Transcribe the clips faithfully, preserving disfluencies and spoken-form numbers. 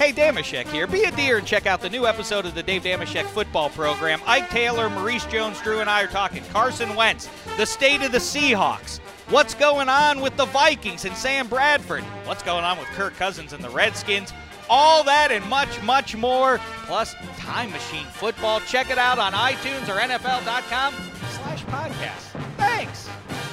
Hey, Damashek here. Be a dear and check out the new episode of the Dave Damashek football program. Ike Taylor, Maurice Jones-Drew, and I are talking Carson Wentz, the state of the Seahawks, what's going on with the Vikings and Sam Bradford, what's going on with Kirk Cousins and the Redskins, all that and much, much more, plus Time Machine Football. Check it out on iTunes or N F L dot com slash podcast. Thanks.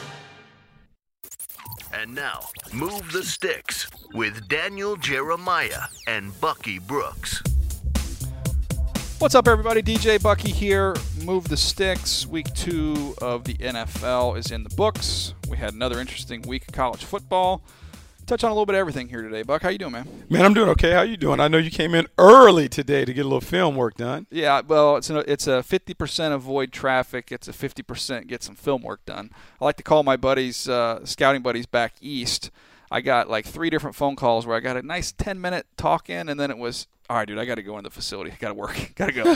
And now, Move the Sticks with Daniel Jeremiah and Bucky Brooks. What's up, everybody? D J Bucky here. Move the Sticks. Week two of the N F L is in the books. We had another interesting week of college football. Touch on a little bit of everything here today. Buck, how you doing, man? Man, I'm doing okay. How you doing? I know you came in early today to get a little film work done. Yeah, well, it's a, it's a fifty percent avoid traffic. It's a fifty percent get some film work done. I like to call my buddies, uh, scouting buddies back east. I got like three different phone calls where I got a nice ten-minute talk in, and then it was, all right, dude, I got to go in the facility. I got to work. got to go.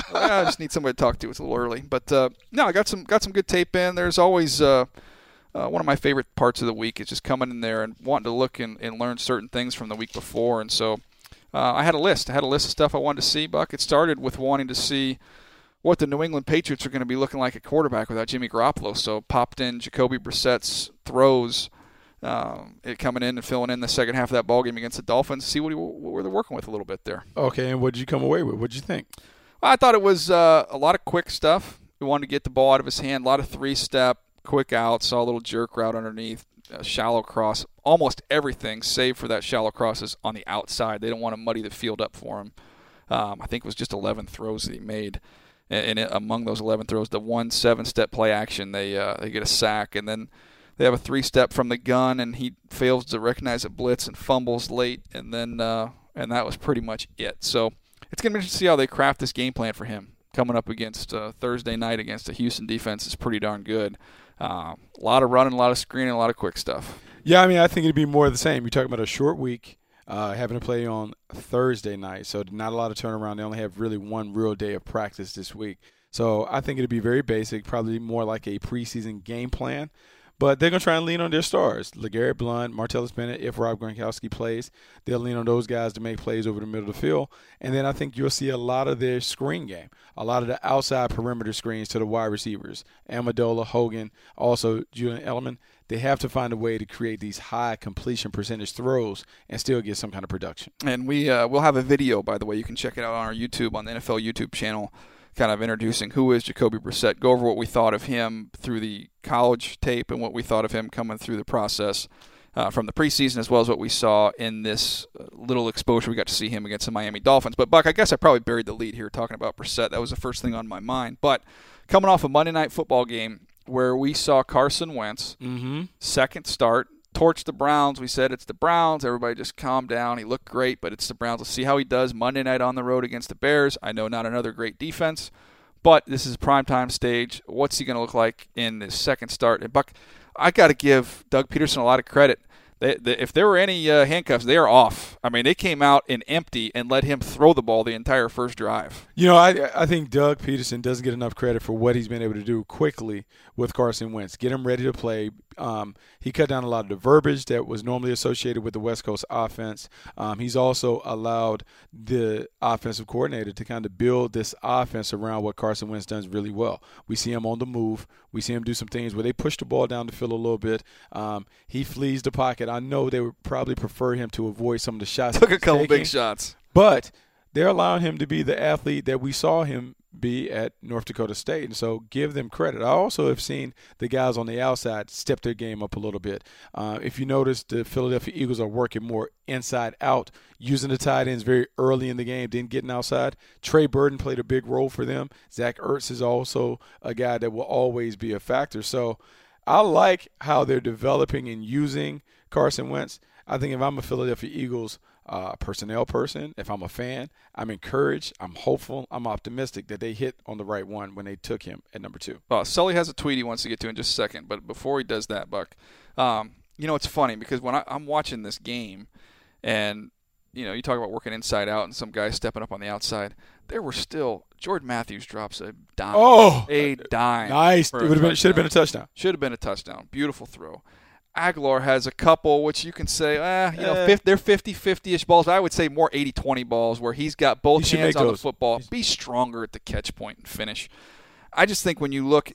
I just need somebody to talk to. It's a little early. But, uh, no, I got some got some good tape in. There's always uh, – Uh, one of my favorite parts of the week is just coming in there and wanting to look and, and learn certain things from the week before. And so uh, I had a list. I had a list of stuff I wanted to see, Buck. It started with wanting to see what the New England Patriots are going to be looking like at quarterback without Jimmy Garoppolo. So popped in Jacoby Brissett's throws, uh, it coming in and filling in the second half of that ballgame against the Dolphins, see what, he, what they're working with a little bit there. Okay, and what did you come away with? What did you think? Well, I thought it was uh, a lot of quick stuff. We wanted to get the ball out of his hand, a lot of three-step, quick out, saw a little jerk route underneath, a shallow cross. Almost everything, save for that shallow cross, is on the outside. They don't want to muddy the field up for him. Um, I think it was just eleven throws that he made. And, and it, among those eleven throws, the one seven-step play action, they uh, they get a sack. And then they have a three-step from the gun, and he fails to recognize a blitz and fumbles late. And then uh, and that was pretty much it. So it's going to be interesting to see how they craft this game plan for him. Coming up against uh, Thursday night against the Houston defense is pretty darn good. Uh, a lot of running, a lot of screening, a lot of quick stuff. Yeah, I mean, I think it'd be more of the same. You're talking about a short week, uh, having to play on Thursday night, so not a lot of turnaround. They only have really one real day of practice this week. So I think it'd be very basic, probably more like a preseason game plan. But they're going to try and lean on their stars, LeGarrette Blount, Martellus Bennett. If Rob Gronkowski plays, they'll lean on those guys to make plays over the middle of the field. And then I think you'll see a lot of their screen game, a lot of the outside perimeter screens to the wide receivers, Amendola, Hogan, also Julian Edelman. They have to find a way to create these high completion percentage throws and still get some kind of production. And we, uh, we'll have a video, by the way. You can check it out on our YouTube, on the N F L YouTube channel, kind of introducing who is Jacoby Brissett, go over what we thought of him through the college tape and what we thought of him coming through the process uh, from the preseason, as well as what we saw in this little exposure we got to see him against the Miami Dolphins. But, Buck, I guess I probably buried the lead here talking about Brissett. That was the first thing on my mind. But coming off a Monday Night Football game where we saw Carson Wentz, mm-hmm. second start, torch the Browns. We said it's the Browns. Everybody just calm down. He looked great, but it's the Browns. Let's see how he does Monday night on the road against the Bears. I know not another great defense, but this is a primetime stage. What's he going to look like in his second start? And, Buck, I got to give Doug Peterson a lot of credit. They, they, if there were any uh, handcuffs, they are off. I mean, they came out in empty and let him throw the ball the entire first drive. You know, I I think Doug Peterson doesn't get enough credit for what he's been able to do quickly with Carson Wentz. Get him ready to play. Um, he cut down a lot of the verbiage that was normally associated with the West Coast offense. Um, he's also allowed the offensive coordinator to kind of build this offense around what Carson Wentz does really well. We see him on the move. We see him do some things where they push the ball down the field a little bit. Um, he flees the pocket. I know they would probably prefer him to avoid some of the shots. Took a couple taking, big shots. But they're allowing him to be the athlete that we saw him be at North Dakota State, and so give them credit. I also have seen the guys on the outside step their game up a little bit. Uh, if you notice, the Philadelphia Eagles are working more inside out, using the tight ends very early in the game, then getting outside. Trey Burton played a big role for them. Zach Ertz is also a guy that will always be a factor. So I like how they're developing and using Carson Wentz. I think if I'm a Philadelphia Eagles uh, personnel person, if I'm a fan, I'm encouraged, I'm hopeful, I'm optimistic that they hit on the right one when they took him at number two. Well, Sully has a tweet he wants to get to in just a second, but before he does that, Buck, um, you know, it's funny because when I, I'm watching this game and, you know, you talk about working inside out and some guys stepping up on the outside, there were still – Jordan Matthews drops a dime. Oh! A dime. Nice. It would have been, should have been a touchdown. Should have been a touchdown. Beautiful throw. Aguilar has a couple, which you can say, eh, you know, Uh, fifty, they're fifty-fifty-ish balls. But I would say more eighty twenty balls where he's got both He should hands make on those. the football. Be stronger at the catch point and finish. I just think when you look,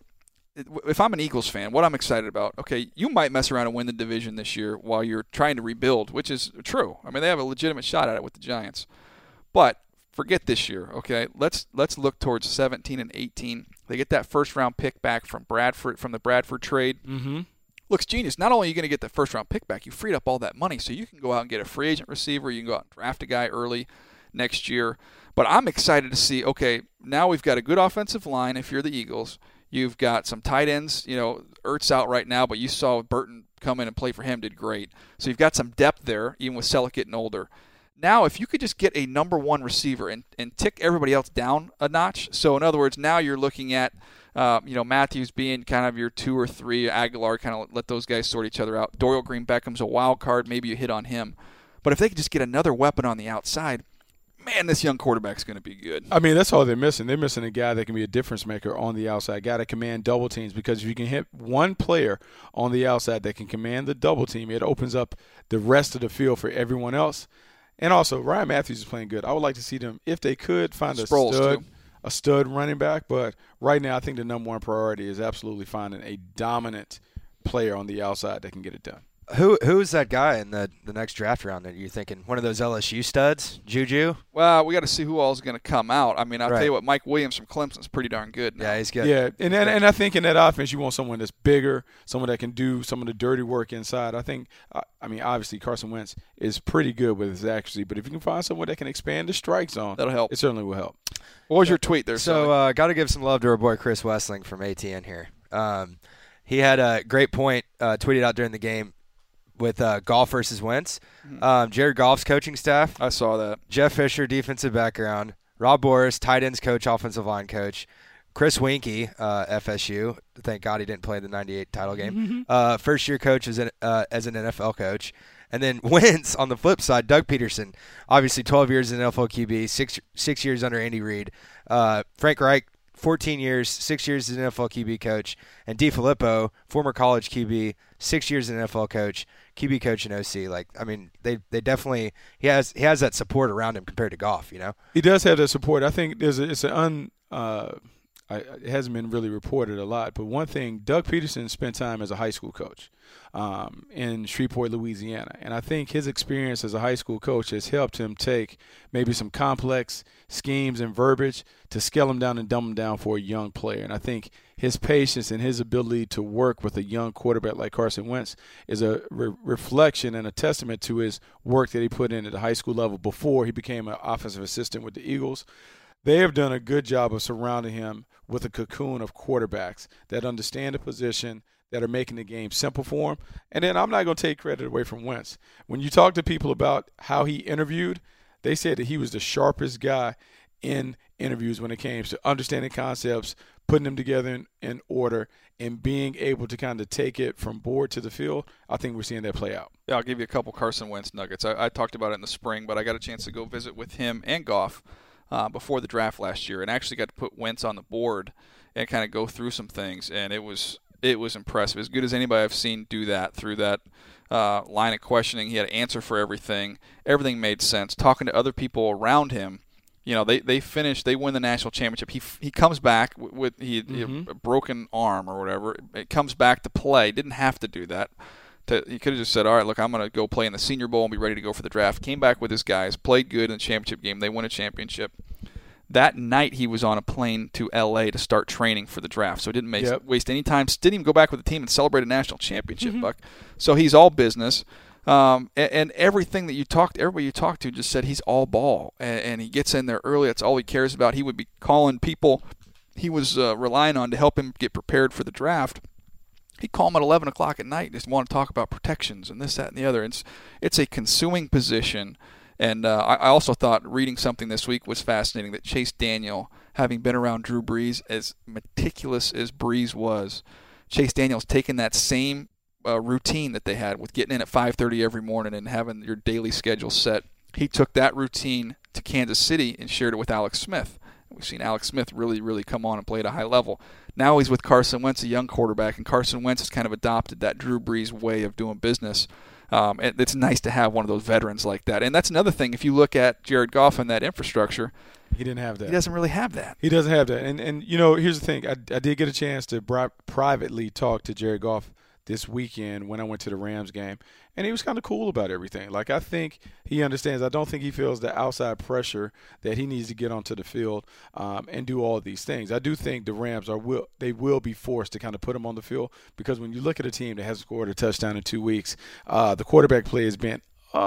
if I'm an Eagles fan, what I'm excited about, okay, you might mess around and win the division this year while you're trying to rebuild, which is true. I mean, they have a legitimate shot at it with the Giants. But forget this year, okay? Let's let's look towards seventeen and eighteen. They get that first-round pick back from Bradford, from the Bradford trade. Mm-hmm. Looks genius. Not only are you going to get the first-round pick back, you freed up all that money, so you can go out and get a free agent receiver. You can go out and draft a guy early next year. But I'm excited to see, okay, now we've got a good offensive line if you're the Eagles. You've got some tight ends. You know, Ertz out right now, but you saw Burton come in and play for him, did great. So you've got some depth there, even with Selleck getting older. Now, if you could just get a number one receiver and, and tick everybody else down a notch, so in other words, now you're looking at, uh, you know, Matthews being kind of your two or three, Aguilar kind of let those guys sort each other out. Dorial Green Beckham's a wild card. Maybe you hit on him. But if they could just get another weapon on the outside, man, this young quarterback's going to be good. I mean, that's all they're missing. They're missing a guy that can be a difference maker on the outside, a guy that command double teams, because if you can hit one player on the outside that can command the double team, it opens up the rest of the field for everyone else. And also, Ryan Matthews is playing good. I would like to see them, if they could, find a Sproles, stud, too. a stud running back. But right now, I think the number one priority is absolutely finding a dominant player on the outside that can get it done. Who who's that guy in the, the next draft round that you're thinking? One of those L S U studs? Juju? Well, we got to see who all is going to come out. I mean, I'll Right. tell you what, Mike Williams from Clemson's pretty darn good now. Yeah, he's good. Yeah, and and, and I think in that offense, you want someone that's bigger, someone that can do some of the dirty work inside. I think, uh, I mean, obviously Carson Wentz is pretty good with his accuracy, but if you can find someone that can expand the strike zone, That'll help. It certainly will help. What was your tweet there, So, Sonny? uh, got to give some love to our boy Chris Wessling from A T N here. Um, he had a great point uh, tweeted out during the game with uh, Goff versus Wentz. Um, Jared Goff's coaching staff, I saw that. Jeff Fisher, defensive background, Rob Boris, tight ends coach, offensive line coach, Chris Winkie, uh, F S U. Thank God he didn't play in the ninety-eight title game. Uh, first year coach as an, uh, as an N F L coach. And then Wentz, on the flip side, Doug Peterson, obviously twelve years as an N F L Q B, six six years under Andy Reid. Uh, Frank Reich, fourteen years, six years as an N F L Q B coach. And DeFilippo, former college Q B, six years as an N F L coach, Q B coach and O C. Like, I mean, they they definitely he has he has that support around him compared to Goff, you know. He does have that support. I think there's a, it's an un. Uh, I, it hasn't been really reported a lot, but one thing, Doug Peterson spent time as a high school coach um, in Shreveport, Louisiana, and I think his experience as a high school coach has helped him take maybe some complex schemes and verbiage to scale them down and dumb them down for a young player. And I think his patience and his ability to work with a young quarterback like Carson Wentz is a re- reflection and a testament to his work that he put in at the high school level before he became an offensive assistant with the Eagles. They have done a good job of surrounding him with a cocoon of quarterbacks that understand the position, that are making the game simple for him. And then I'm not going to take credit away from Wentz. When you talk to people about how he interviewed, they said that he was the sharpest guy in interviews when it came to understanding concepts, putting them together in, in order, and being able to kind of take it from board to the field. I think we're seeing that play out. Yeah, I'll give you a couple Carson Wentz nuggets. I, I talked about it in the spring, but I got a chance to go visit with him and Goff uh, before the draft last year, and actually got to put Wentz on the board and kind of go through some things, and it was it was impressive. As good as anybody I've seen do that through that uh, line of questioning. He had an answer for everything. Everything made sense. Talking to other people around him, you know, they, they finish, they win the national championship. He he comes back with, with he, Mm-hmm. he had a broken arm or whatever. It comes back to play. Didn't have to do that. To, he could have just said, all right, look, I'm going to go play in the Senior Bowl and be ready to go for the draft. Came back with his guys, played good in the championship game. They won a championship. That night he was on a plane to L A to start training for the draft, so he didn't make, Yep. waste any time. Didn't even go back with the team and celebrate a national championship, Buck. So he's all business. Um, and, and everything that you talked, everybody you talked to just said he's all ball, and, and he gets in there early. That's all he cares about. He would be calling people he was uh, relying on to help him get prepared for the draft. He'd call him at eleven o'clock at night and just want to talk about protections and this, that, and the other. It's, it's a consuming position. And uh, I, I also thought reading something this week was fascinating that Chase Daniel, having been around Drew Brees, as meticulous as Brees was, Chase Daniel's taken that same uh, routine that they had with getting in at five thirty every morning and having your daily schedule set. He took that routine to Kansas City and shared it with Alex Smith. We've seen Alex Smith really, really come on and play at a high level. Now he's with Carson Wentz, a young quarterback, and Carson Wentz has kind of adopted that Drew Brees way of doing business. Um, and it's nice to have one of those veterans like that. And that's another thing. If you look at Jared Goff and that infrastructure, he didn't have that. He doesn't really have that. He doesn't have that. And, and you know, here's the thing. I, I did get a chance to bri- privately talk to Jared Goff this weekend when I went to the Rams game, and he was kind of cool about everything. Like, I think he understands. I don't think he feels the outside pressure that he needs to get onto the field um, and do all these things. I do think the Rams are will they will be forced to kind of put him on the field, because when you look at a team that hasn't scored a touchdown in two weeks, uh, the quarterback play has been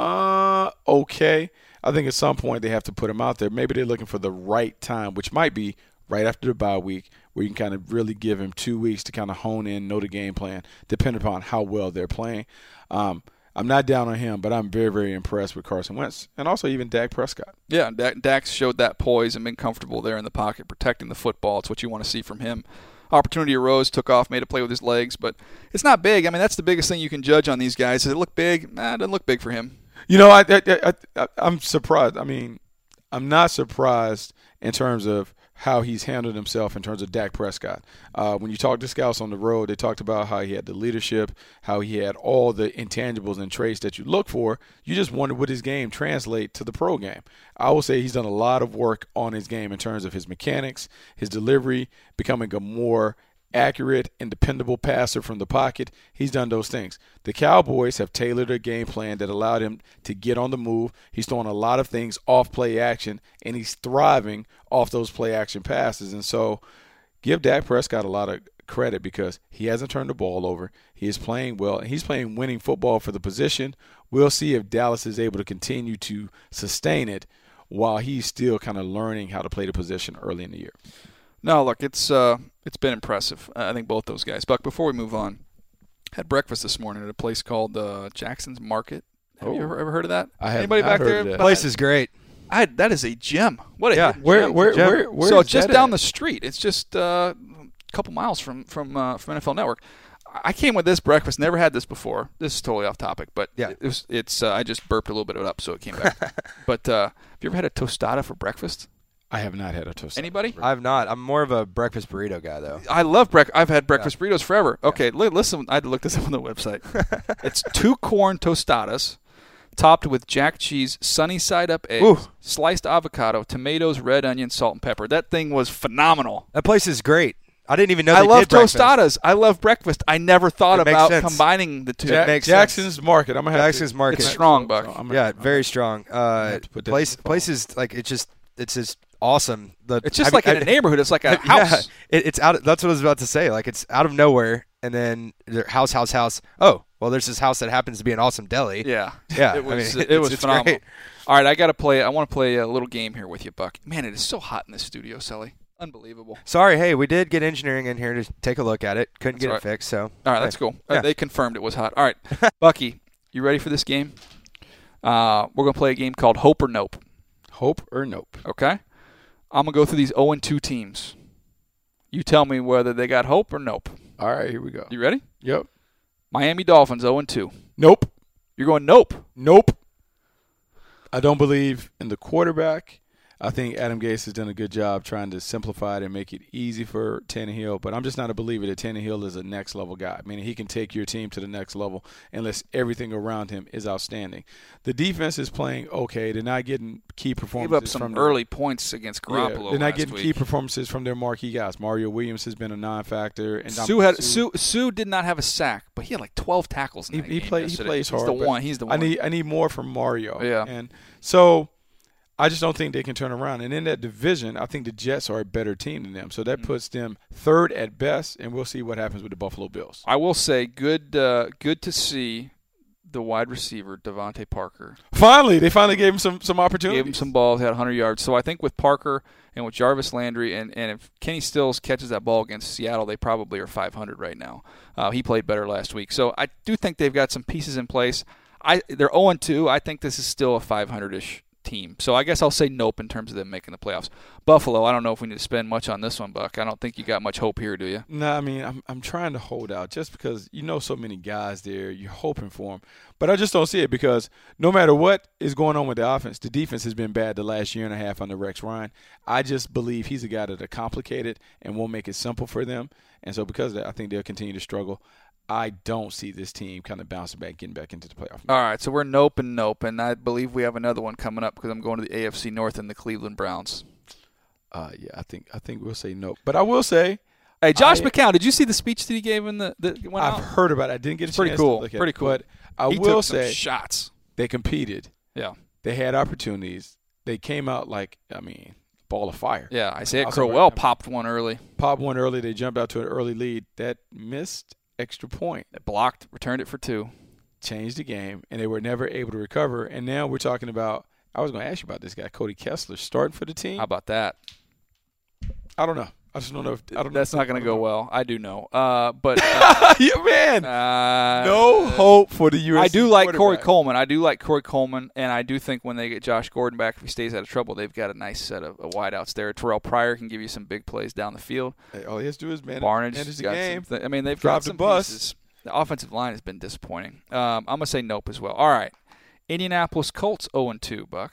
uh, okay. I think at some point they have to put him out there. Maybe they're looking for the right time, which might be right after the bye week, where you can kind of really give him two weeks to kind of hone in, know the game plan, depending upon how well they're playing. Um, I'm not down on him, but I'm very, very impressed with Carson Wentz and also even Dak Prescott. Yeah, Dak, Dak showed that poise and been comfortable there in the pocket, protecting the football. It's what you want to see from him. Opportunity arose, took off, made a play with his legs, but it's not big. I mean, that's the biggest thing you can judge on these guys. Does it look big? Nah, it doesn't look big for him. You know, I, I, I, I'm surprised. I mean, I'm not surprised in terms of how he's handled himself in terms of Dak Prescott. Uh, when you talk to scouts on the road, they talked about how he had the leadership, how he had all the intangibles and traits that you look for. You just wonder, would his game translate to the pro game? I will say he's done a lot of work on his game in terms of his mechanics, his delivery, becoming a more accurate and dependable passer from the pocket. He's done those things. The Cowboys have tailored a game plan that allowed him to get on the move. He's throwing a lot of things off play action, and he's thriving off those play action passes. And so give Dak Prescott a lot of credit, because he hasn't turned the ball over. He is playing well, and he's playing winning football for the position. We'll see if Dallas is able to continue to sustain it while he's still kind of learning how to play the position early in the year. No, look, it's uh, it's been impressive. I think both those guys. Buck, before we move on, had breakfast this morning at a place called uh, Jackson's Market. Have oh. you ever, ever heard of that? I have. Anybody back heard there? Of that. The place is great. I, that is a gem. What a Yeah. hidden Where, gem. where, Gem. where, where so is it's just that down at? the street. It's just uh, a couple miles from from uh, from N F L Network. I came with this breakfast. Never had this before. This is totally off topic, but Yeah. it was, it's. Uh, I just burped a little bit of it up, so it came back. But uh, have you ever had a tostada for breakfast? I have not had a toast. Anybody? I've not. I'm more of a breakfast burrito guy, though. I love breakfast. I've had breakfast burritos forever. Okay, li- listen. I had to look this up on the website. It's two corn tostadas, topped with jack cheese, sunny side up eggs, Ooh. sliced avocado, tomatoes, red onion, salt, and pepper. That thing was phenomenal. That place is great. I didn't even know I they love did breakfast. tostadas. I love breakfast. I never thought It makes about sense. combining the two. Ja- makes Jackson's Market. I'm gonna have Jackson's to, Market. It's strong, Buck. So I'm gonna- Yeah, I'm very gonna- strong. Uh, have to put that place in the phone. place is like it's just it's just awesome. The, It's just I like mean, in a I- neighborhood. It's like a Yeah, house. it, it's out. That's what I was about to say. Like it's out of nowhere, and then there- house, house, house. Oh, well, there's this house that happens to be an awesome deli. Yeah, Yeah, It I was. mean, it it's- was it's phenomenal. great. All right, I got to play. I want to play a little game here with you, Buck. Man, it is so hot in this studio, Sully. Unbelievable. Sorry, hey, we did get engineering in here to take a look at it. Couldn't That's get all it right. fixed, so. All right, that's cool. Uh, Yeah. they confirmed it was hot. All right, Bucky, you ready for this game? Uh, we're gonna play a game called Hope or Nope. Hope or nope? Okay, I'm gonna go through these oh and two teams. You tell me whether they got hope or nope. All right, here we go. You ready? Yep. Miami Dolphins oh and two. Nope. You're going nope. Nope. I don't believe in the quarterback. I think Adam Gase has done a good job trying to simplify it and make it easy for Tannehill, but I'm just not a believer that Tannehill is a next-level guy, meaning he can take your team to the next level unless everything around him is outstanding. The defense is playing okay. They're not getting key Gave performances up some from their- early points against Yeah, Garoppolo they're not last getting week. key performances from their marquee guys. Mario Williams has been a non-factor. And Sue had Sue Sue did not have a sack, but he had like twelve tackles in He, that he, game play, he yesterday. plays He's hard. the but one. He's the I one. need I need more from Mario. Yeah. And so I just don't think they can turn around. And in that division, I think the Jets are a better team than them. So that Mm-hmm. puts them third at best, and we'll see what happens with the Buffalo Bills. I will say, good, uh, good to see the wide receiver Devontae Parker. Finally, they finally gave him some some opportunities. Gave him some balls, had one hundred yards. So I think with Parker and with Jarvis Landry, and, and if Kenny Stills catches that ball against Seattle, they probably are five hundred right now. Uh, he played better last week. So I do think they've got some pieces in place. I They're oh and two. I think this is still a five hundred-ish team. So I guess I'll say nope in terms of them making the playoffs. Buffalo, I don't know if we need to spend much on this one, Buck. I don't think you got much hope here, do you? No, I mean, I'm I'm trying to hold out just because you know so many guys there. You're hoping for them. But I just don't see it because no matter what is going on with the offense, the defense has been bad the last year and a half under Rex Ryan. I just believe he's a guy that'll complicate it and won't make it simple for them. And so because of that, I think they'll continue to struggle. I don't see this team kind of bouncing back, getting back into the playoff. All right, so we're nope and nope, and I believe we have another one coming up because I'm going to the A F C North and the Cleveland Browns. Uh, yeah, I think I think we'll say nope. But I will say, hey, Josh I, McCown, did you see the speech that he gave in the? the went I've out? heard about it. I didn't get a it's pretty chance cool. to look at pretty it. cool. But I he will took some say, shots. They competed. Yeah, they had opportunities. They came out like I mean, ball of fire. Yeah, Isaiah Like, Crowell popped one early. Popped one early. They jumped out to an early lead. That missed extra point. They blocked, returned it for two. Changed the game, and they were never able to recover. And now we're talking about – I was going to ask you about this guy, Cody Kessler, starting for the team. How about that? I don't know. I just don't know. If, I don't That's know. not going to go well. I do know. Uh, but uh, yeah, man, uh, no hope for the U S C I do like Corey quarterback. Coleman. I do like Corey Coleman, and I do think when they get Josh Gordon back, if he stays out of trouble, they've got a nice set of, of wideouts there. Terrell Pryor can give you some big plays down the field. Hey, all he has to do is manage, Barnage manage the got game. some th- I mean, they've Drive got the some bus. pieces. The offensive line has been disappointing. Um, I'm going to say nope as well. All right. Indianapolis Colts oh and two, Buck.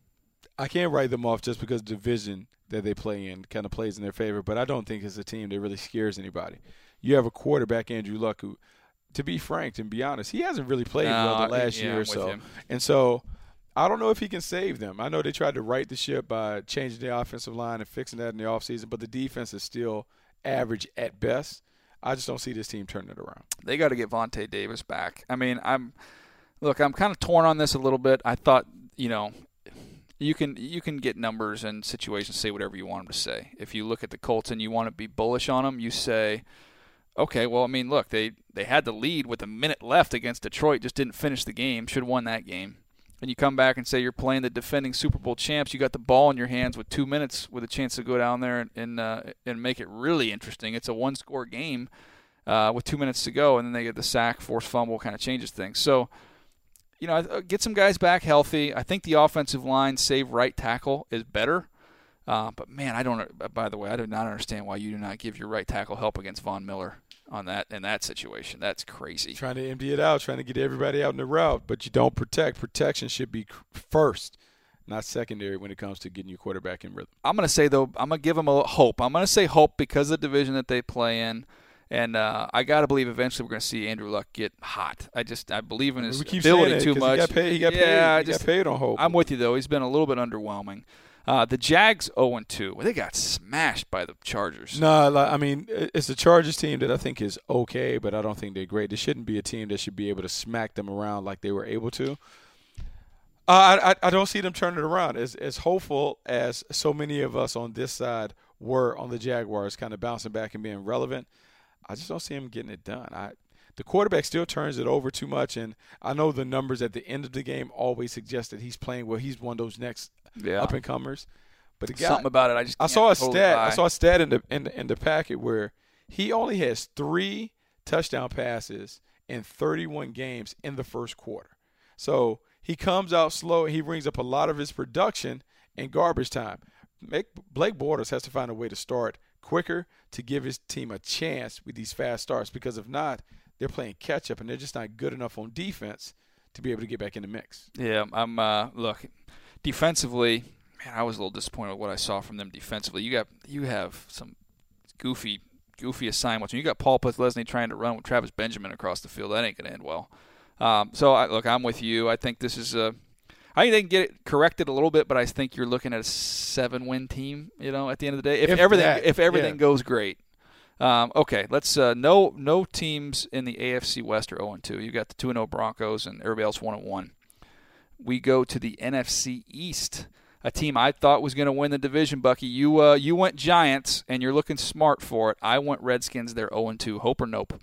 I can't write them off just because the division that they play in kind of plays in their favor, but I don't think it's a team that really scares anybody. You have a quarterback, Andrew Luck, who, to be frank and be honest, he hasn't really played No, well the last yeah, year I'm or with so. you. And so I don't know if he can save them. I know they tried to right the ship by changing the offensive line and fixing that in the offseason, but the defense is still average at best. I just don't see this team turning it around. They got to get Vontae Davis back. I mean, I'm look, I'm kind of torn on this a little bit. I thought, you know, you can you can get numbers and situations, say whatever you want them to say. If you look at the Colts and you want to be bullish on them, you say, okay, well, I mean, look, they, they had the lead with a minute left against Detroit, just didn't finish the game, should have won that game. And you come back and say you're playing the defending Super Bowl champs, you got the ball in your hands with two minutes with a chance to go down there and and, uh, and make it really interesting. It's a one-score game uh, with two minutes to go, and then they get the sack, forced fumble, kind of changes things. So, you know, get some guys back healthy. I think the offensive line, save right tackle, is better. Uh, but, man, I don't – by the way, I do not understand why you do not give your right tackle help against Von Miller on that in that situation. That's crazy. Trying to empty it out, trying to get everybody out in the route, but you don't protect. Protection should be first, not secondary when it comes to getting your quarterback in rhythm. I'm going to say, though, I'm going to give them a hope. I'm going to say hope because of the division that they play in. And uh, I got to believe eventually we're going to see Andrew Luck get hot. I just I believe in his we keep ability saying it, too 'cause much. He got paid. He got yeah, paid. I He just, got paid on hope. I'm with you, though. He's been a little bit underwhelming. Uh, the Jags oh and two. Well, they got smashed by the Chargers. No, like, I mean, it's a Chargers team that I think is okay, but I don't think they're great. They shouldn't be a team that should be able to smack them around like they were able to. Uh, I, I I don't see them turning it around. As as hopeful as so many of us on this side were on the Jaguars, kind of bouncing back and being relevant, I just don't see them getting it done. I the quarterback still turns it over too much, and I know the numbers at the end of the game always suggest that he's playing well. He's one of those next Yeah. up and comers. But the guy, Something about it, I just I can't saw a totally stat. buy. I saw a stat in the, in the in the packet where he only has three touchdown passes in thirty-one games in the first quarter. So he comes out slow and he brings up a lot of his production in garbage time. Make, Blake Bortles has to find a way to start quicker to give his team a chance with these fast starts, because if not, they're playing catch up and they're just not good enough on defense to be able to get back in the mix. Yeah, I'm. Uh, look, defensively, man, I was a little disappointed with what I saw from them defensively. You got you have some goofy, goofy assignments. When you got Paul Leslie trying to run with Travis Benjamin across the field, that ain't going to end well. Um, so, I, look, I'm with you. I think this is a. I think they can get it corrected a little bit, but I think you're looking at a seven-win team. You know, at the end of the day, if, If everything that, if everything yeah. goes great. Um, okay, let's. Uh, no, no teams in the A F C West are oh and two. You got the two and oh Broncos, and everybody else one and one. We go to the N F C East, a team I thought was going to win the division. Bucky, you uh, you went Giants, and you're looking smart for it. I went Redskins. They're oh and two. Hope or nope?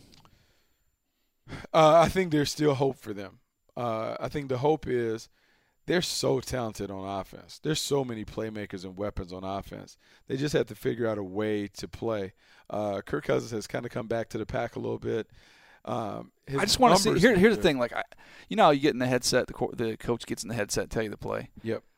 Uh, I think there's still hope for them. Uh, I think the hope is they're so talented on offense. There's so many playmakers and weapons on offense. They just have to figure out a way to play. Uh, Kirk Cousins has kind of come back to the pack a little bit. Um, his I just want to see. numbers- Here, here's the thing. Like, I, you know, how you get in the headset. The, co- the coach gets in the headset, tell you the play. Yep.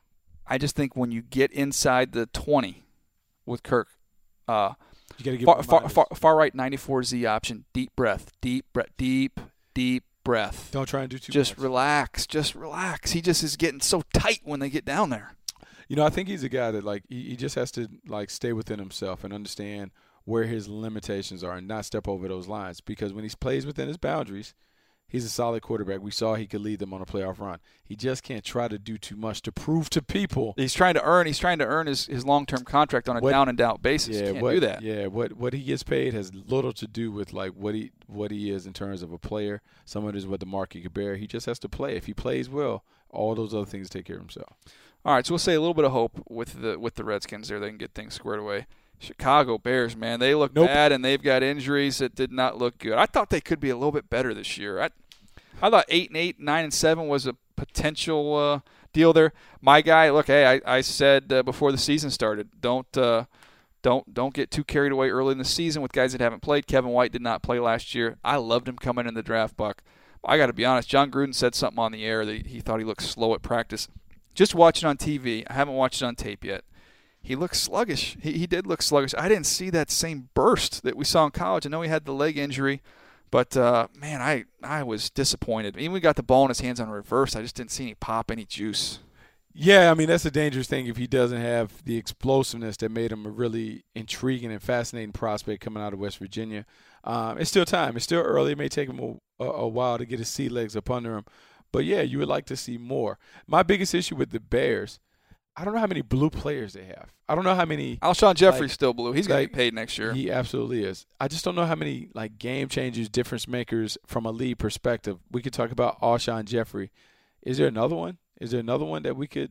I just think when you get inside the twenty with Kirk, uh, you gotta give far, him far, minus. far, far right ninety-four Z option, deep breath, deep breath, deep, deep breath. Don't try and do too Just much. relax, just relax. He just is getting so tight when they get down there. You know, I think he's a guy that, like, he, he just has to, like, stay within himself and understand where his limitations are and not step over those lines. Because when he plays within his boundaries, he's a solid quarterback. We saw he could lead them on a playoff run. He just can't try to do too much to prove to people. He's trying to earn. He's trying to earn his, his long-term contract on a What- down and out basis. Yeah, Can't what, do that. Yeah, what what he gets paid has little to do with, like, what he what he is in terms of a player. Some of it is what the market could bear. He just has to play. If he plays well, all those other things take care of himself. All right, so we'll say a little bit of hope with the with the Redskins there. They can get things squared away. Chicago Bears, man, they look Nope. bad, and they've got injuries that did not look good. I thought they could be a little bit better this year. I, I thought eight and eight, nine and seven was a potential uh, deal there. My guy, look, hey, I, I said uh, before the season started, don't uh, don't don't get too carried away early in the season with guys that haven't played. Kevin White did not play last year. I loved him coming in the draft, Buck. I got to be honest. John Gruden said something on the air that he thought he looked slow at practice. Just watching on T V, I haven't watched it on tape yet. He looked sluggish. He, he did look sluggish. I didn't see that same burst that we saw in college. I know he had the leg injury, but, uh, man, I, I was disappointed. Even when he got the ball in his hands on reverse, I just didn't see any pop, any juice. Yeah, I mean, that's a dangerous thing if he doesn't have the explosiveness that made him a really intriguing and fascinating prospect coming out of West Virginia. Um, it's still time. It's still early. It may take him a, a, a while to get his sea legs up under him. But, yeah, you would like to see more. My biggest issue with the Bears, I don't know how many blue players they have. I don't know how many. Alshon Jeffrey's like, still blue. He's going like, to get paid next year. He absolutely is. I just don't know how many, like, game changers, difference makers from a league perspective. We could talk about Alshon Jeffrey. Is there another one? Is there another one that we could?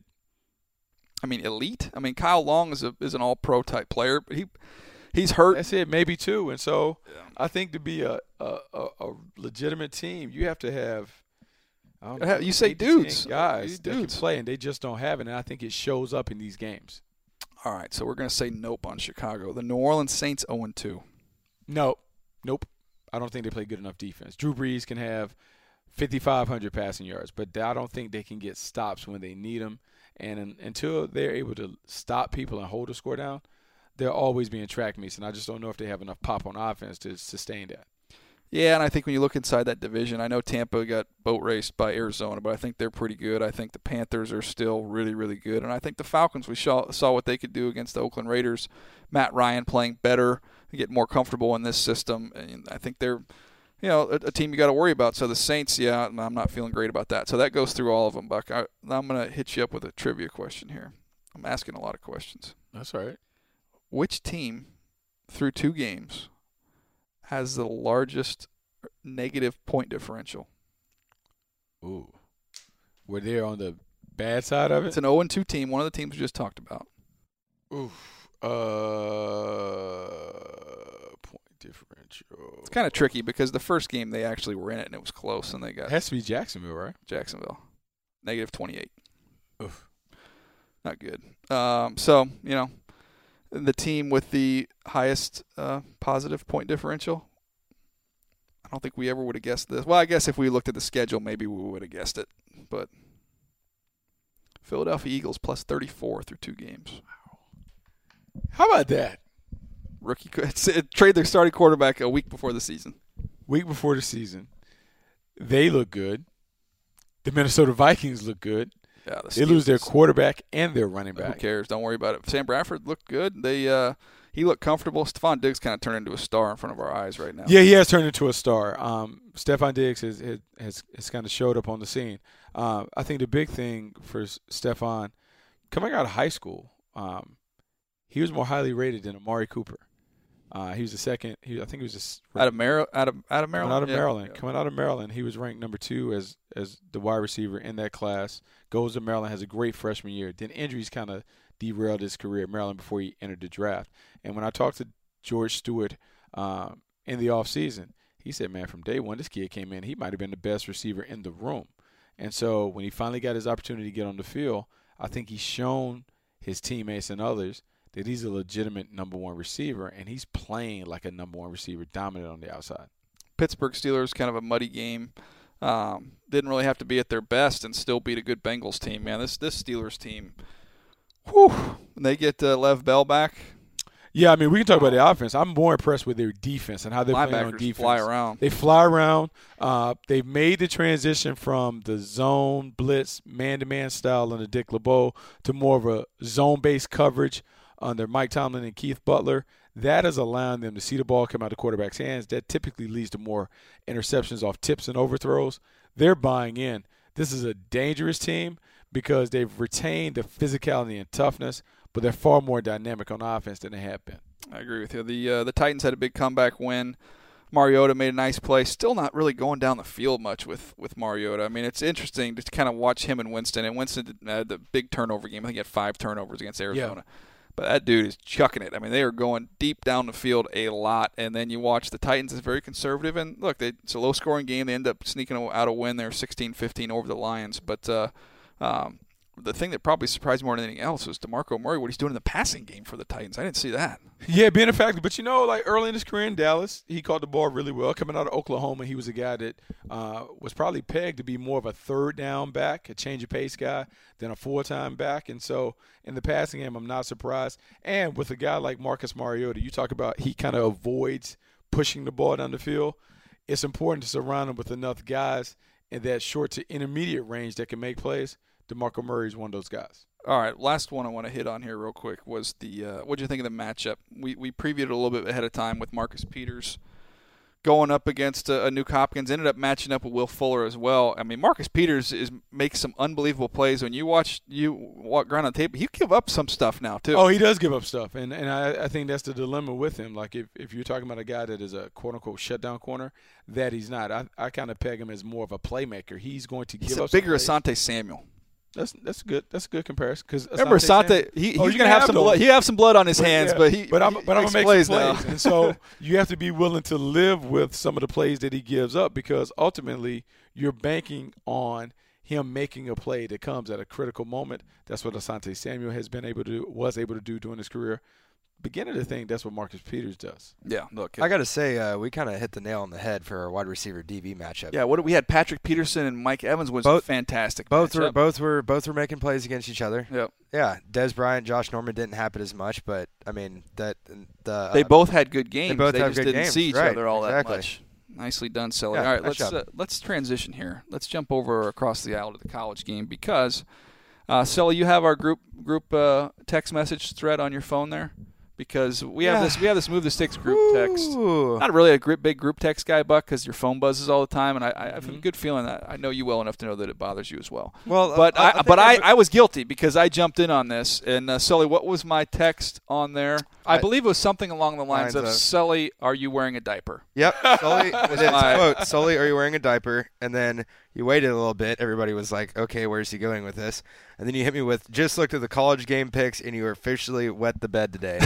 I mean, elite. I mean, Kyle Long is a is an all-pro type player, but he he's hurt. That's it, maybe two. And so Yeah. I think to be a, a, a, a legitimate team, you have to have I don't know, You say eight to ten dudes. guys You that can dudes. play, and they just don't have it. And I think it shows up in these games. All right, so we're going to say nope on Chicago. The New Orleans Saints oh and two. Nope. Nope. I don't think they play good enough defense. Drew Brees can have fifty-five hundred passing yards, but I don't think they can get stops when they need them. And un, until they're able to stop people and hold the score down, they'll always be in track meets. And I just don't know if they have enough pop on offense to sustain that. Yeah, and I think when you look inside that division, I know Tampa got boat raced by Arizona, but I think they're pretty good. I think the Panthers are still really, really good. And I think the Falcons, we saw, saw what they could do against the Oakland Raiders. Matt Ryan playing better, get more comfortable in this system. And I think they're, you know, a, a team you got to worry about. So the Saints, yeah, I'm not feeling great about that. So that goes through all of them, Buck. I, I'm going to hit you up with a trivia question here. I'm asking a lot of questions. That's all right. Which team, through two games, has the largest negative point differential? Ooh. We're there on the bad side of It's it? an oh and two team, one of the teams we just talked about. Oof. Uh, point differential. It's kind of tricky because the first game they actually were in it and it was close, and they It got has to be Jacksonville, right? Jacksonville. Negative twenty-eight. Oof. Not good. Um, so, you know, the team with the highest uh, positive point differential, I don't think we ever would have guessed this. Well, I guess if we looked at the schedule, maybe we would have guessed it. But Philadelphia Eagles plus thirty-four through two games. How about that? Rookie it's, it, trade their starting quarterback a week before the season. Week before the season, they look good. The Minnesota Vikings look good. Yeah, the They lose their Steelers- quarterback and their running Who back. cares? Don't worry about it. Sam Bradford looked good. They uh, he looked comfortable. Stephon Diggs kind of turned into a star in front of our eyes right now. Yeah, he has turned into a star. Um, Stephon Diggs has has, has, has kind of showed up on the scene. Uh, I think the big thing for Stephon, coming out of high school, um, he was more highly rated than Amari Cooper. Uh, he was the second. He, I think he was just Out of Mar- out of out of Maryland. Coming out of Yeah. Maryland. Yeah. Coming out of Maryland, he was ranked number two as as the wide receiver in that class. Goes to Maryland, has a great freshman year. Then injuries kind of derailed his career at Maryland before he entered the draft. And when I talked to George Stewart um, in the offseason, he said, man, from day one, this kid came in, he might have been the best receiver in the room. And so when he finally got his opportunity to get on the field, I think he's shown his teammates and others that he's a legitimate number one receiver, and he's playing like a number one receiver, dominant on the outside. Pittsburgh Steelers, kind of a muddy game. Um, didn't really have to be at their best and still beat a good Bengals team. Man, this this Steelers team, Whew. And they get uh, Lev Bell back. Yeah, I mean, we can talk about the offense. I'm more impressed with their defense and how they're playing on Linebackers defense. fly around. They fly around. Uh, they've made the transition from the zone, blitz, man-to-man style under Dick LeBeau to more of a zone-based coverage under Mike Tomlin and Keith Butler. That is allowing them to see the ball come out of the quarterback's hands. That typically leads to more interceptions off tips and overthrows. They're buying in. This is a dangerous team because they've retained the physicality and toughness, but they're far more dynamic on offense than they have been. I agree with you. The uh, the Titans had a big comeback win. Mariota made a nice play. Still not really going down the field much with, with Mariota. I mean, it's interesting to kind of watch him and Winston. And Winston had the big turnover game. I think he had five turnovers against Arizona. Yeah. But that dude is chucking it. I mean, they are going deep down the field a lot. And then you watch the Titans is very conservative. And, look, they, it's a low-scoring game. They end up sneaking out a win there, sixteen fifteen over the Lions. But uh, um, the thing that probably surprised more than anything else was DeMarco Murray, what he's doing in the passing game for the Titans. I didn't see that. Yeah, being a factor. But, you know, like early in his career in Dallas, he caught the ball really well. Coming out of Oklahoma, he was a guy that uh, was probably pegged to be more of a third down back, a change of pace guy, than a full-time back. And so in the passing game, I'm not surprised. And with a guy like Marcus Mariota, you talk about he kind of avoids pushing the ball down the field. It's important to surround him with enough guys in that short to intermediate range that can make plays. DeMarco Murray is one of those guys. All right, last one I want to hit on here real quick was the uh, what did you think of the matchup? We we previewed it a little bit ahead of time with Marcus Peters going up against uh, Nuke Hopkins. Ended up matching up with Will Fuller as well. I mean, Marcus Peters is makes some unbelievable plays. When you watch you walk around on tape, he give up some stuff now too. Oh, he does give up stuff, and and I, I think that's the dilemma with him. Like if, if you're talking about a guy that is a quote unquote shutdown corner, that he's not. I I kind of peg him as more of a playmaker. He's going to give He's up. a bigger some Asante Samuel. That's that's good. That's a good comparison. Because remember, Asante, he, he's oh, gonna have, have some blood. He have some blood on his but, hands, yeah, but he. But I'm he but I'm gonna make plays some now. plays, and so you have to be willing to live with some of the plays that he gives up because ultimately you're banking on him making a play that comes at a critical moment. That's what Asante Samuel has been able to do, was able to do during his career. Beginning to think that's what Marcus Peters does. Yeah, look. I got to say, uh, we kind of hit the nail on the head for our wide receiver D B matchup. Yeah, what we had Patrick Peterson and Mike Evans was both, fantastic. Both matchup. were both were both were making plays against each other. Yep. Yeah, Des Bryant, Josh Norman didn't happen as much, but I mean that the uh, they both had good games. They both they have just good didn't games. see each right, other all exactly. that much. Nicely done, Sully. Yeah, all right, nice let's uh, let's transition here. Let's jump over across the aisle to the college game because, uh, Sully, you have our group group uh, text message thread on your phone there. Because we have yeah. this, we have this Move the Sticks group Ooh. text. Not really a grip, big group text guy, Buck, because your phone buzzes all the time, and I, I have mm-hmm. a good feeling that I know you well enough to know that it bothers you as well. Well, but uh, I, I but I, I, I was guilty because I jumped in on this. And uh, Sully, what was my text on there? I, I believe it was something along the lines, lines of, of "Sully, are you wearing a diaper?" Yep, Sully. It is quote, "Sully, are you wearing a diaper?" And then you waited a little bit. Everybody was like, "Okay, where's he going with this?" And then you hit me with, "Just looked at the college game picks, and you officially wet the bed today."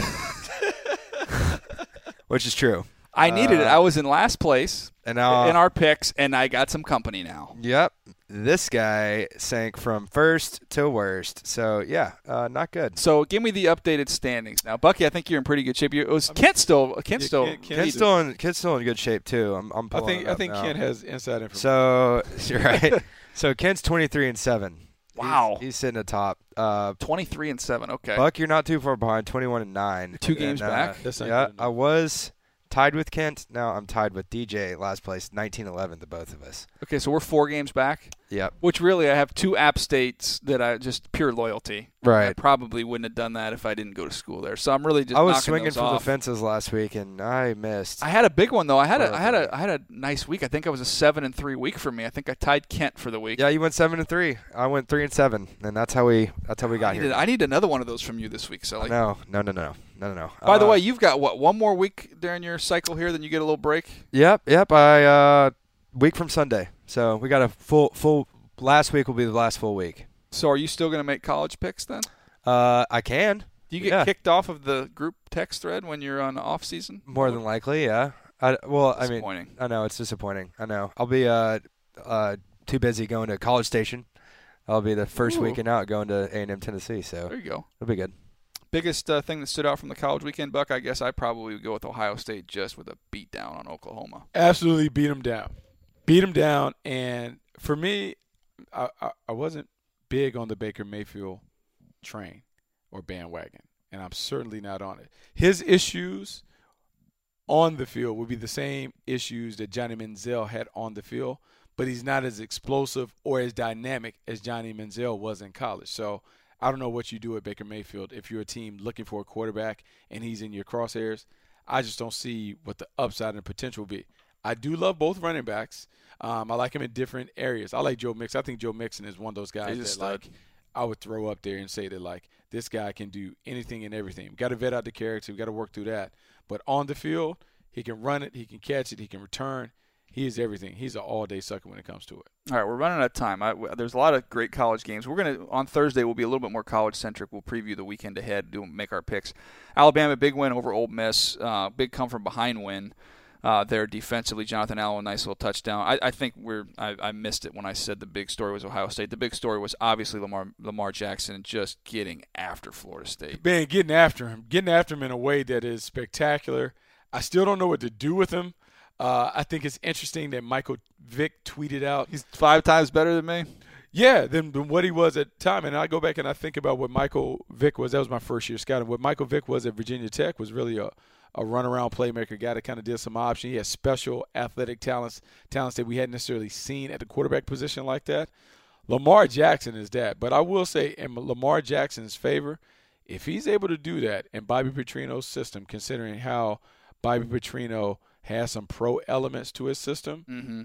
Which is true. I needed uh, it. I was in last place and now, in our picks, and I got some company now. Yep. This guy sank from first to worst. So, yeah, uh, not good. So, give me the updated standings. Now, Bucky, I think you're in pretty good shape. You, it was Kent still Kent yeah, still Kent, Kent, Kent's still in Kent's still in good shape too. I'm I'm I think I think now. Kent has inside information. So, you're right. So, Kent's twenty-three and seven. Wow. He's, he's sitting atop. Uh, twenty-three and seven. Okay. Buck, you're not too far behind. twenty-one and nine. Two games and, uh, back. That's yeah, I was tied with Kent. Now I'm tied with D J, last place, nineteen eleven to both of us. Okay, so we're four games back. Yep. Which really, I have two App States that I just pure loyalty. Right. I probably wouldn't have done that if I didn't go to school there. So I'm really just. I was knocking swinging those for off. the fences last week, and I missed. I had a big one though. I had a, I had a, I had a nice week. I think I was a seven and three week for me. I think I tied Kent for the week. Yeah, you went seven and three. I went three and seven, and that's how we. That's how we got I needed, here. I need another one of those from you this week, Sully. No, no, no, no, no, no, no. By uh, the way, you've got what one more week during your cycle here, then you get a little break. Yep, yep. I uh, week from Sunday, so we got a full, full. Last week will be the last full week. So are you still going to make college picks then? Uh, I can. Do you get yeah. kicked off of the group text thread when you're on off season? More than likely, yeah. I, well, I mean, disappointing. I know it's disappointing. I know. I'll be uh, uh, too busy going to College Station. I'll be the first Ooh. weekend out going to A and M Tennessee. So there you go. It'll be good. Biggest uh, thing that stood out from the college weekend, Buck, I guess I probably would go with Ohio State just with a beat down on Oklahoma. Absolutely beat them down. Beat them down. And for me, I, I, I wasn't big on the Baker Mayfield train. or bandwagon, and I'm certainly not on it. His issues on the field would be the same issues that Johnny Manziel had on the field, but he's not as explosive or as dynamic as Johnny Manziel was in college. So I don't know what you do at Baker Mayfield if you're a team looking for a quarterback and he's in your crosshairs. I just don't see what the upside and potential will be. I do love both running backs. Um, I like him in different areas. I like Joe Mixon. I think Joe Mixon is one of those guys that, like, I would throw up there and say that, like, this guy can do anything and everything. We've got to vet out the character. We've got to work through that. But on the field, he can run it. He can catch it. He can return. He is everything. He's an all-day sucker when it comes to it. All right, we're running out of time. I, there's a lot of great college games. We're going to, on Thursday, we'll be a little bit more college-centric. We'll preview the weekend ahead, do make our picks. Alabama, big win over Ole Miss. Uh, big come-from-behind win uh, there defensively. Jonathan Allen, nice little touchdown. I, I think we're I, I missed it when I said the big story was Ohio State. The big story was obviously Lamar Lamar Jackson just getting after Florida State. Man, getting after him. Getting after him in a way that is spectacular. I still don't know what to do with him. Uh, I think it's interesting that Michael Vick tweeted out. He's five times better than me. Yeah, than, than what he was at the time. And I go back and I think about what Michael Vick was. That was my first year scouting. What Michael Vick was at Virginia Tech was really a, a runaround playmaker, guy that kind of did some option. He has special athletic talents, talents that we hadn't necessarily seen at the quarterback position like that. Lamar Jackson is that. But I will say, in Lamar Jackson's favor, if he's able to do that in Bobby Petrino's system, considering how Bobby Petrino has some pro elements to his system, mm-hmm.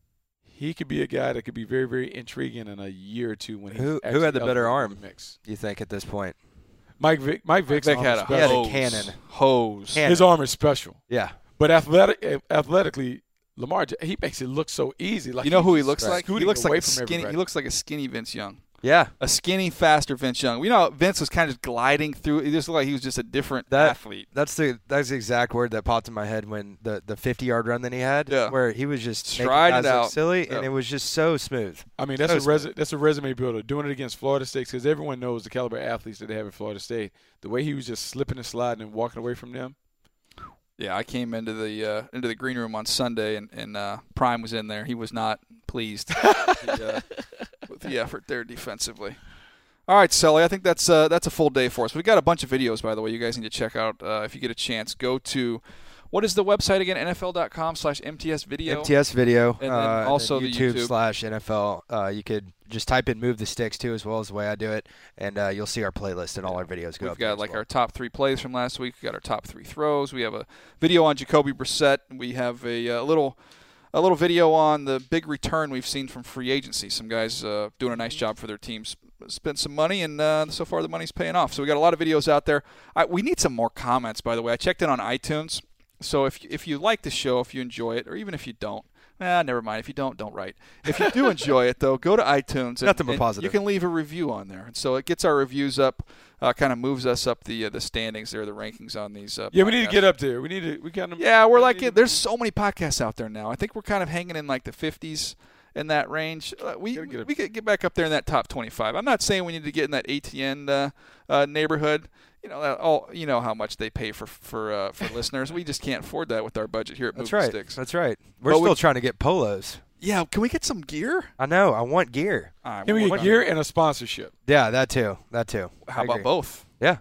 he could be a guy that could be very, very intriguing in a year or two. When who he's who had the better arm? The mix. You think at this point? Mike Vick. Mike Vick's Vick arm had is a, He had a hose, cannon. Hose. Cannon. His arm is special. Yeah, but athletic, athletically, Lamar he makes it look so easy. Like you know who he he's looks like? He looks away like a from skinny. everybody. He looks like a skinny Vince Young. yeah. A skinny, faster Vince Young. You know, Vince was kind of just gliding through. It just looked like he was just a different That, athlete. That's the that's the exact word that popped in my head when the the fifty-yard run that he had, Yeah. where he was just making Strided guys look out. silly, Yep. and it was just so smooth. I mean, that's So a smooth. res- that's a resume builder. Doing it against Florida State, because everyone knows the caliber of athletes that they have at Florida State. The way he was just slipping and sliding and walking away from them. Yeah, I came into the uh, into the green room on Sunday, and, and uh, Prime was in there. He was not pleased with, the, uh, with the effort there defensively. All right, Sully, I think that's uh, that's a full day for us. We've got a bunch of videos, by the way, you guys need to check out uh, if you get a chance. Go to, what is the website again? N F L dot com slash M T S video. M T S video, And then uh, also and the then YouTube, YouTube. slash N F L. Uh, you could just type in "Move the Sticks" too, as well as the way I do it, and uh, you'll see our playlist and all our videos go We've up there got as like well. our top three plays from last week. We've got our top three throws. We have a video on Jacoby Brissett. We have a, uh little a little video on the big return we've seen from free agency. Some guys uh, doing a nice job for their teams. Spent some money, and uh, so far the money's paying off. So we got a lot of videos out there. I, we need some more comments, by the way. I checked in on iTunes. So if if you like the show, if you enjoy it, or even if you don't, ah, never mind. If you don't, don't write. If you do enjoy it, though, go to iTunes. And, Nothing but and positive. You can leave a review on there. And so it gets our reviews up, uh, kind of moves us up the uh, the standings there, the rankings on these uh, Yeah, we need to podcasts. get up there. We need to. We kind of. Yeah, we're like, need to- there's so many podcasts out there now. I think we're kind of hanging in like the fifties in that range. Uh, we Gotta get up- we could get back up there in that top twenty-five. I'm not saying we need to get in that A T N uh, uh, neighborhood. You know, that all you know how much they pay for for uh, for listeners. We just can't afford that with our budget here at That's Movie right. Sticks. That's right. We're But still we- trying to get polos. Yeah, can we get some gear? I know. I want gear. All right, Can we we'll get work on gear it. and a sponsorship? Yeah, that too. That too. How I about agree. both? Yeah.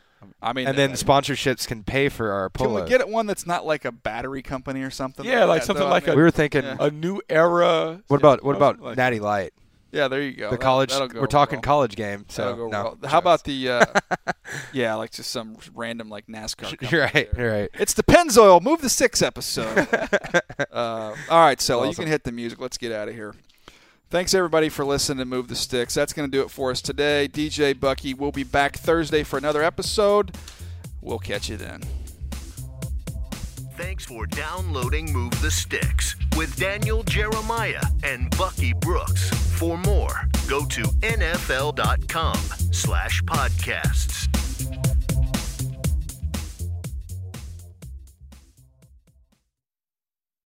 I mean, And then uh, sponsorships can pay for our can polos. we get it one that's not like a battery company or something? Yeah, like that, something though? I like mean, we were thinking, Yeah. A new era. what about what Yeah, about something like Natty Light? yeah, there you go. The That- college. that'll go We're talking well. college game. So That'll go no. well. How about the? Uh, yeah, like just some random like NASCAR. company You're right. there. You're right. It's the Pennzoil Move the Six episode. uh, all right, Sella, you Awesome. can hit the music. Let's get out of here. Thanks, everybody, for listening to Move the Sticks. That's going to do it for us today. D J Bucky will be back Thursday for another episode. We'll catch you then. Thanks for downloading Move the Sticks with Daniel Jeremiah and Bucky Brooks. For more, go to N F L dot com slash podcasts.